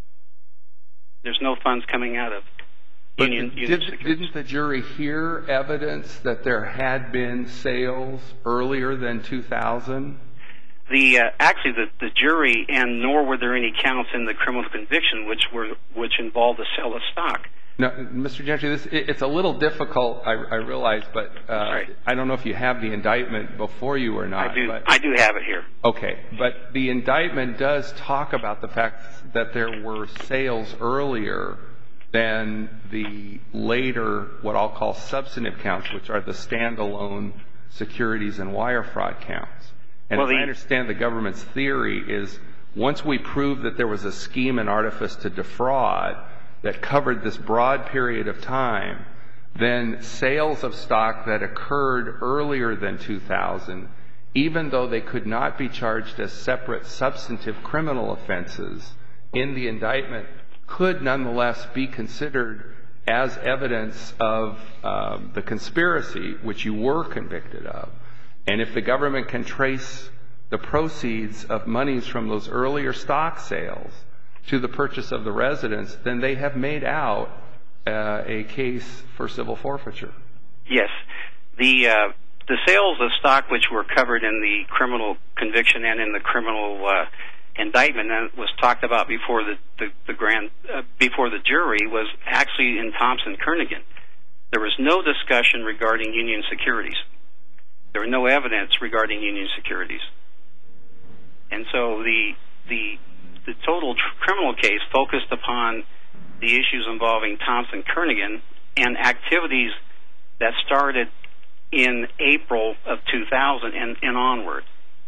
Speaker 7: There's no funds coming out of
Speaker 1: But
Speaker 7: Union, Union
Speaker 1: did,
Speaker 7: Securities.
Speaker 1: didn't the jury hear evidence that there had been sales earlier than two thousand?
Speaker 7: The uh, actually the, the jury, and nor were there any counts in the criminal conviction which were which involved the sale of stock.
Speaker 1: No, Mister Gentry, this, it, it's a little difficult, I, I realize, but uh,
Speaker 7: right.
Speaker 1: I don't know if you have the indictment before you or not.
Speaker 7: I do.
Speaker 1: But,
Speaker 7: I do have it here.
Speaker 1: okay, but the indictment does talk about the fact that there were sales earlier than the later, what I'll call substantive counts, which are the standalone securities and wire fraud counts. And
Speaker 7: well,
Speaker 1: as
Speaker 7: the,
Speaker 1: I understand the government's theory is once we prove that there was a scheme and artifice to defraud that covered this broad period of time, then sales of stock that occurred earlier than two thousand, even though they could not be charged as separate substantive criminal offenses in the indictment, could nonetheless be considered as evidence of uh, the conspiracy which you were convicted of. And if the government can trace the proceeds of monies from those earlier stock sales to the purchase of the residence, then they have made out uh, a case for civil forfeiture.
Speaker 7: Yes. The uh, the sales of stock which were covered in the criminal conviction and in the criminal uh, indictment and was talked about before the the, the grand uh, before the jury was actually in Thompson Kernigan. There was no discussion regarding Union Securities. There was no evidence regarding Union Securities, and so the the the total tr- criminal case focused upon the issues involving Thompson Kernigan and activities that started in April of two thousand and, and onward.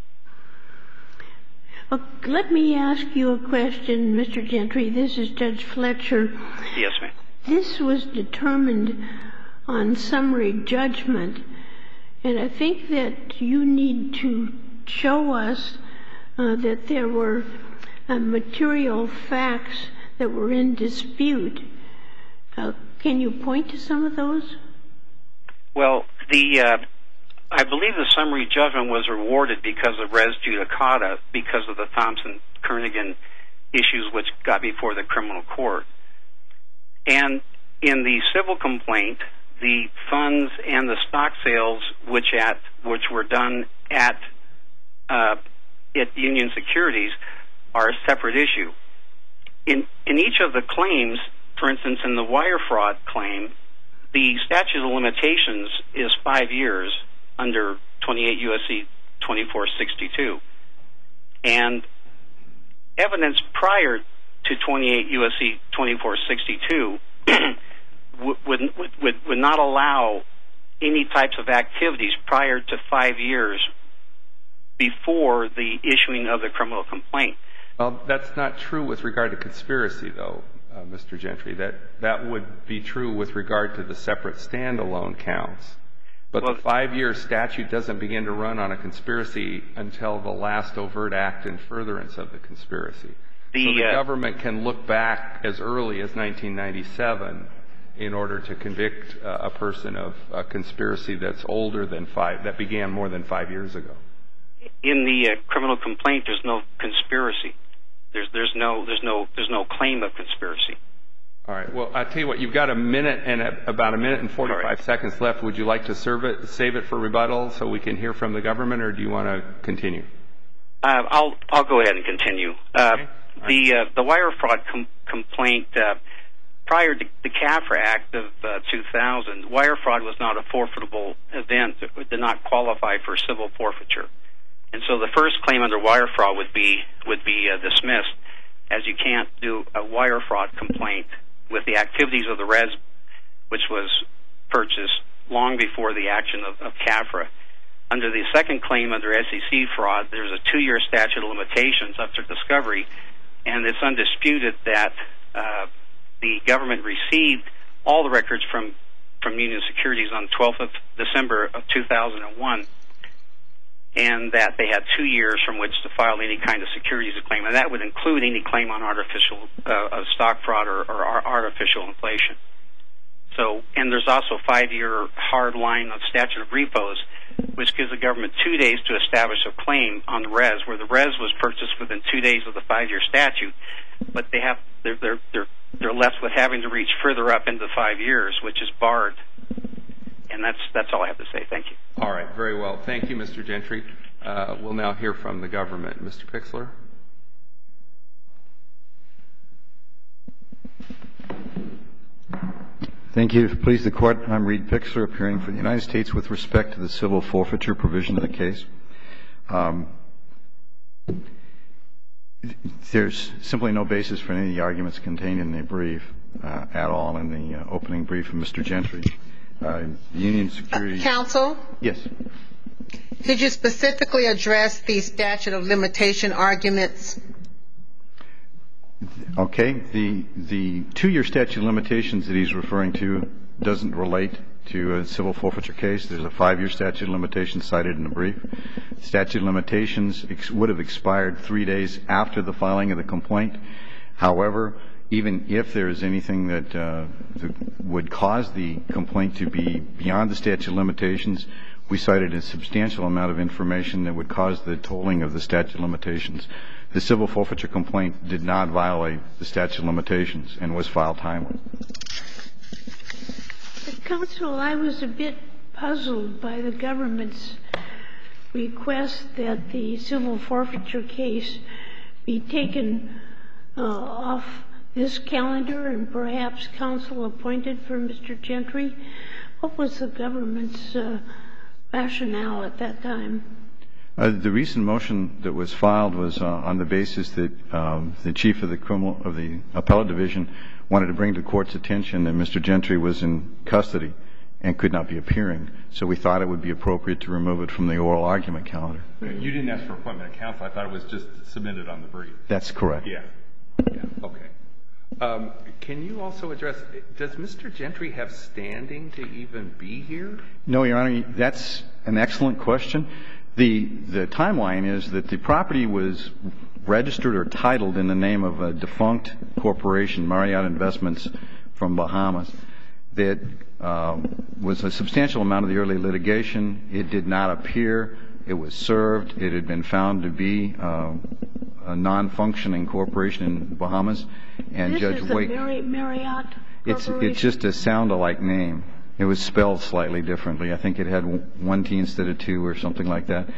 Speaker 3: Well, let me ask you a question, Mister Gentry. This is Judge Fletcher.
Speaker 7: Yes, ma'am.
Speaker 3: This was determined on summary judgment, and I think that you need to show us uh, that there were uh, material facts that were in dispute. Uh, can you point to some of those?
Speaker 7: Well, the uh, I believe the summary judgment was awarded because of res judicata, because of the Thompson Kernigan issues which got before the criminal court. And in the civil complaint, the funds and the stock sales which at which were done at uh, at Union Securities are a separate issue. In in each of the claims, for instance, in the wire fraud claim, the statute of limitations is five years under twenty-eight U S C twenty-four sixty-two. And evidence prior to twenty-eight U S C twenty-four sixty-two would, would, would, would not allow any types of activities prior to five years before the issuing of the criminal complaint.
Speaker 1: Well, that's not true with regard to conspiracy, though, uh, Mister Gentry. That that would be true with regard to the separate standalone counts. But well, the five-year statute doesn't begin to run on a conspiracy until the last overt act in furtherance of the conspiracy. The, so the uh, government can look back as early as nineteen ninety-seven in order to convict uh, a person of a conspiracy that's older than five, that began more than five years ago.
Speaker 7: In the uh, criminal complaint, there's no conspiracy. There's there's no there's no there's no claim of conspiracy.
Speaker 1: All right. Well, I tell you what, you've got a minute and a, about a minute and forty-five right. seconds left. Would you like to serve it, save it for rebuttal so we can hear from the government, or do you want to continue?
Speaker 7: Uh, I'll I'll go ahead and continue. Uh,
Speaker 1: okay.
Speaker 7: The uh, the wire fraud com- complaint uh, prior to the CAFRA Act of uh, two thousand, wire fraud was not a forfeitable event. It did not qualify for civil forfeiture, and so the first claim under wire fraud would be would be uh, dismissed, as you can't do a wire fraud complaint with the activities of the res, which was purchased long before the action of, of CAFRA. Under the second claim under S E C fraud, there's a two-year statute of limitations after discovery, and it's undisputed that uh, the government received all the records from, from Union Securities on the twelfth of December of two thousand one, and that they had two years from which to file any kind of securities claim, and that would include any claim on artificial uh, of stock fraud or, or artificial inflation. So, and there's also a five-year hard line of statute of repos, which gives the government two days to establish a claim on the res, where the res was purchased within two days of the five-year statute, but they have they're they're they're, they're left with having to reach further up into five years, which is barred. And that's that's all I have to say. Thank you.
Speaker 1: All right, very well. Thank you, Mister Gentry. Uh, we'll now hear from the government. Mister Pixler.
Speaker 8: Thank you. Please, the Court. I'm Reed Pixler, appearing for the United States with respect to the civil forfeiture provision of the case. Um, there's simply no basis for any of the arguments contained in the brief uh, at all, in the uh, opening brief of Mister Gentry. Uh, Union Securities.
Speaker 6: Uh, counsel?
Speaker 8: Yes.
Speaker 6: Could you specifically address the statute of limitation arguments?
Speaker 8: Okay. The the two-year statute of limitations that he's referring to doesn't relate to a civil forfeiture case. There's a five-year statute of limitations cited in the brief. Statute of limitations ex- would have expired three days after the filing of the complaint. However, even if there is anything that, uh, that would cause the complaint to be beyond the statute of limitations, we cited a substantial amount of information that would cause the tolling of the statute of limitations. The civil forfeiture complaint did not violate the statute of limitations and was filed timely.
Speaker 3: Counsel, I was a bit puzzled by the government's request that the civil forfeiture case be taken uh, off this calendar and perhaps counsel appointed for Mister Gentry. What was the government's uh, rationale at that time?
Speaker 8: Uh, the recent motion that was filed was uh, on the basis that um, the chief of the criminal of the appellate division wanted to bring to court's attention that Mister Gentry was in custody and could not be appearing. So we thought it would be appropriate to remove it from the oral argument calendar.
Speaker 1: You didn't ask for appointment of counsel. I thought it was just submitted on the brief.
Speaker 8: That's correct.
Speaker 1: Yeah. Yeah. Okay. Um, can you also address, does Mister Gentry have standing to even be here?
Speaker 8: No, Your Honor. That's an excellent question. The the timeline is that the property was registered or titled in the name of a defunct corporation, Marriott Investments, from Bahamas. That um, was a substantial amount of the early litigation. It did not appear. It was served. It had been found to be uh, a non-functioning corporation in Bahamas. And
Speaker 3: this
Speaker 8: Judge
Speaker 3: is
Speaker 8: Wake.
Speaker 3: Marriott Corporation?
Speaker 8: It's it's just a sound-alike name. It was spelled slightly differently. I think it had one T instead of two or something like that.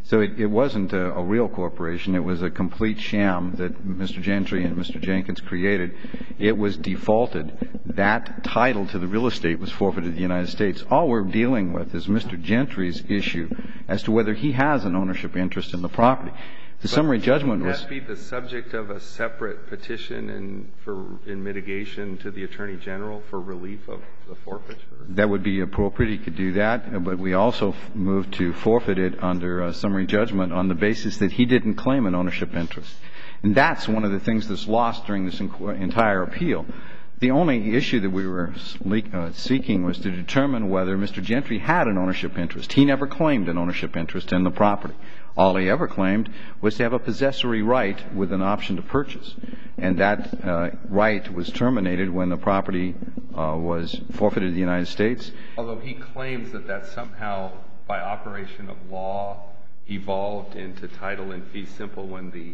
Speaker 8: So it, it wasn't a, a real corporation. It was a complete sham that Mister Gentry and Mister Jenkins created. It was defaulted. That title to the real estate was forfeited to the United States. All we're dealing with is Mister Gentry's issue as to whether he has an ownership interest in the property. The but summary judgment was...
Speaker 1: Would that be the subject of a separate petition in, for, in mitigation to the Attorney General for relief of the forfeiture?
Speaker 8: That would be appropriate. He could do that. But we also moved to forfeit it under a summary judgment on the basis that he didn't claim an ownership interest. And that's one of the things that's lost during this entire appeal. The only issue that we were seeking was to determine whether Mister Gentry had an ownership interest. He never claimed an ownership interest in the property. All he ever claimed was to have a possessory right with an option to purchase. And that uh, right was terminated when the property uh, was forfeited to the United States.
Speaker 1: Although he claims that that somehow, by operation of law, evolved into title in fee simple when the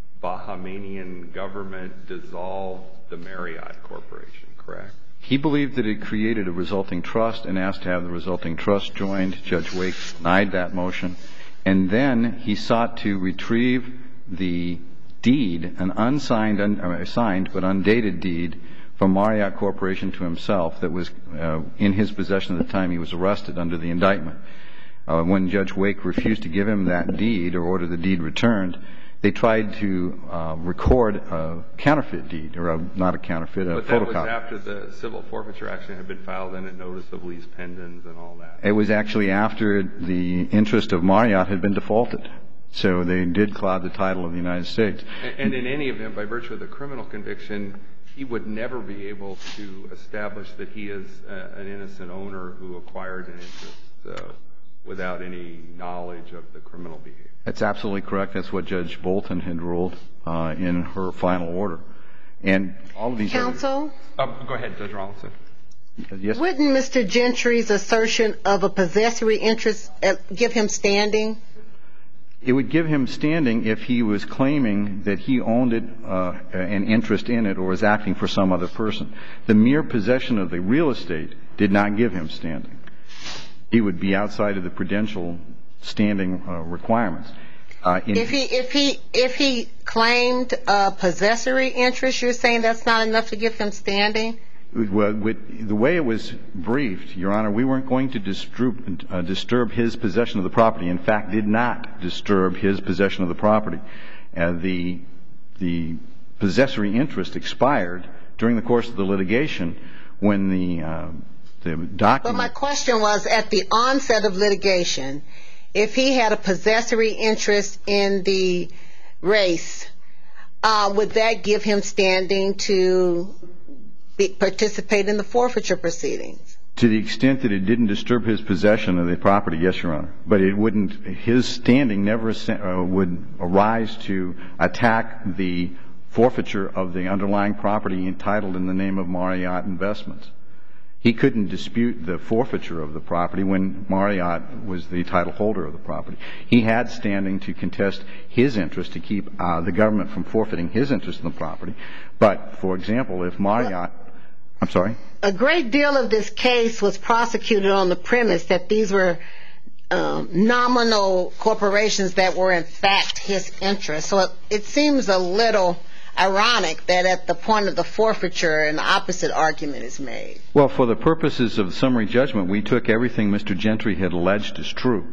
Speaker 1: Bahamian government dissolved the Marriott Corporation, correct?
Speaker 8: He believed that it created a resulting trust and asked to have the resulting trust joined. Judge Wake denied that motion. And then he sought to retrieve the deed, an unsigned, un, uh, signed but undated deed from Marriott Corporation to himself that was uh, in his possession at the time he was arrested under the indictment. Uh, when Judge Wake refused to give him that deed or order the deed returned, they tried to uh, record a counterfeit deed, or a, not a counterfeit, a photocopy.
Speaker 1: But that was after the civil forfeiture action had been filed and a notice of lease pendens and all that.
Speaker 8: It was actually after the interest of Marriott had been defaulted. So they did cloud the title of the United States.
Speaker 1: And, and in any event, by virtue of the criminal conviction, he would never be able to establish that he is uh, an innocent owner who acquired an interest uh, without any knowledge of the criminal behavior.
Speaker 8: That's absolutely correct. That's what Judge Bolton had ruled uh, in her final order. And all of these
Speaker 6: Counsel?
Speaker 1: Other... Uh, go ahead, Judge Rawlinson.
Speaker 8: Yes.
Speaker 6: Wouldn't Mister Gentry's assertion of a possessory interest give him standing?
Speaker 8: It would give him standing if he was claiming that he owned it, uh, an interest in it, or was acting for some other person. The mere possession of the real estate did not give him standing. He would be outside of the prudential standing uh, requirements. Uh, in
Speaker 6: if he if he if he claimed a possessory interest, you're saying that's not enough to give him standing?
Speaker 8: Well, with the way it was briefed, Your Honor, we weren't going to disturb, uh, disturb his possession of the property. In fact, did not disturb his possession of the property. Uh, the the possessory interest expired during the course of the litigation when the uh, the document.
Speaker 6: But my question was, at the onset of litigation, if he had a possessory interest in the race, uh, would that give him standing to be, participate in the forfeiture proceedings?
Speaker 8: To the extent that it didn't disturb his possession of the property, yes, Your Honor. But it wouldn't, his standing never uh, would arise to attack the forfeiture of the underlying property entitled in the name of Marriott Investments. He couldn't dispute the forfeiture of the property when Marriott was the title holder of the property. He had standing to contest his interest, to keep uh, the government from forfeiting his interest in the property. But, for example, if Marriott – I'm sorry?
Speaker 6: A great deal of this case was prosecuted on the premise that these were um, nominal corporations that were, in fact, his interest. So it, it seems a little ironic that at the point of the forfeiture an opposite argument is made.
Speaker 8: Well, for the purposes of summary judgment, we took everything Mister Gentry had alleged as true.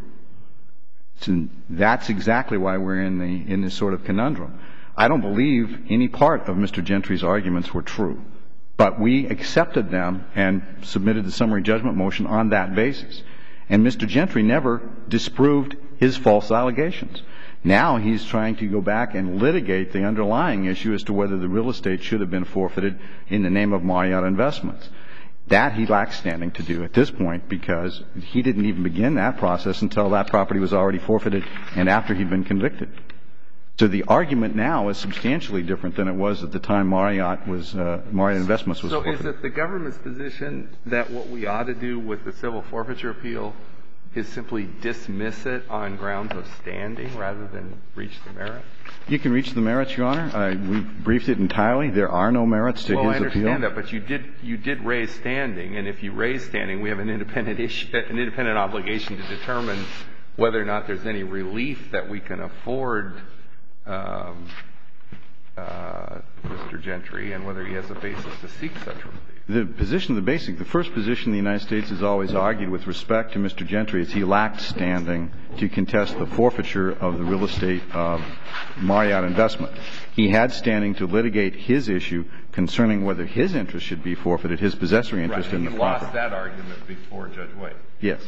Speaker 8: So that's exactly why we're in the in this sort of conundrum. I don't believe any part of Mister Gentry's arguments were true, but we accepted them and submitted the summary judgment motion on that basis. And Mister Gentry never disproved his false allegations. Now he's trying to go back and litigate the underlying issue as to whether the real estate should have been forfeited in the name of Marriott Investments. That he lacks standing to do at this point because he didn't even begin that process until that property was already forfeited and after he'd been convicted. So the argument now is substantially different than it was at the time Marriott was uh, Marriott Investments was
Speaker 1: so
Speaker 8: forfeited.
Speaker 1: So is it the government's position that what we ought to do with the civil forfeiture appeal is simply dismiss it on grounds of standing rather than reach the merits?
Speaker 8: You can reach the merits, Your Honor. Uh, we've briefed it entirely. There are no merits to
Speaker 1: well,
Speaker 8: his appeal.
Speaker 1: Well, I understand that, but you did you did raise standing, and if you raise standing, we have an independent issue, an independent obligation to determine whether or not there's any relief that we can afford um, uh, Mister Gentry and whether he has a basis to seek such relief.
Speaker 8: The position, the basic, the first position the United States has always argued with respect to Mister Gentry is he lacked standing to contest the forfeiture of the real estate of Marriott Investment. He had standing to litigate his issue concerning whether his interest should be forfeited, his possessory interest
Speaker 1: right.
Speaker 8: in the
Speaker 1: He
Speaker 8: property.
Speaker 1: lost that argument before Judge White.
Speaker 8: Yes.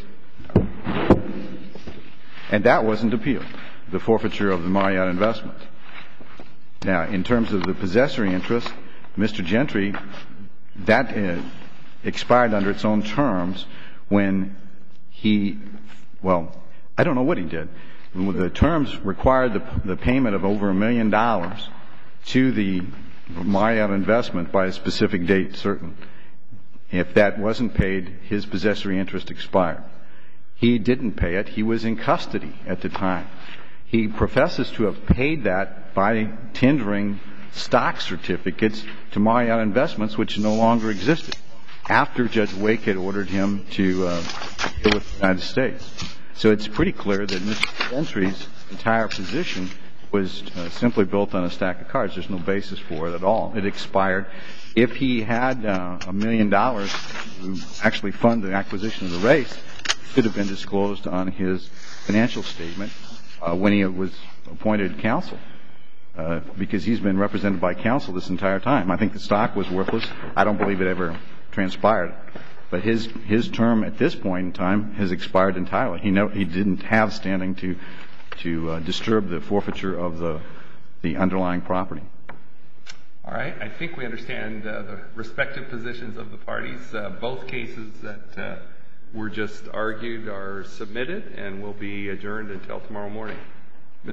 Speaker 8: And that wasn't appealed, the forfeiture of the Marriott Investment. Now, in terms of the possessory interest, Mister Gentry, that uh, expired under its own terms when he, well, I don't know what he did. The terms required the, the payment of over a million dollars to the Marriott Investment by a specific date certain. If that wasn't paid, his possessory interest expired. He didn't pay it. He was in custody at the time. He professes to have paid that by tendering stock certificates to Marriott Investments, which no longer existed, after Judge Wake had ordered him to uh, deal with the United States. So it's pretty clear that Mister Gentry's entire position was uh, simply built on a stack of cards. There's no basis for it at all. It expired. If he had uh, a million dollars to actually fund the acquisition of the race, it should have been disclosed on his financial statement uh, when he was appointed counsel. Uh, because he's been represented by counsel this entire time. I think the stock was worthless. I don't believe it ever transpired. But his his term at this point in time has expired entirely. He know, he didn't have standing to to uh, disturb the forfeiture of the the underlying property.
Speaker 1: All right. I think we understand uh, the respective positions of the parties. Uh, both cases that uh, were just argued are submitted and will be adjourned until tomorrow morning.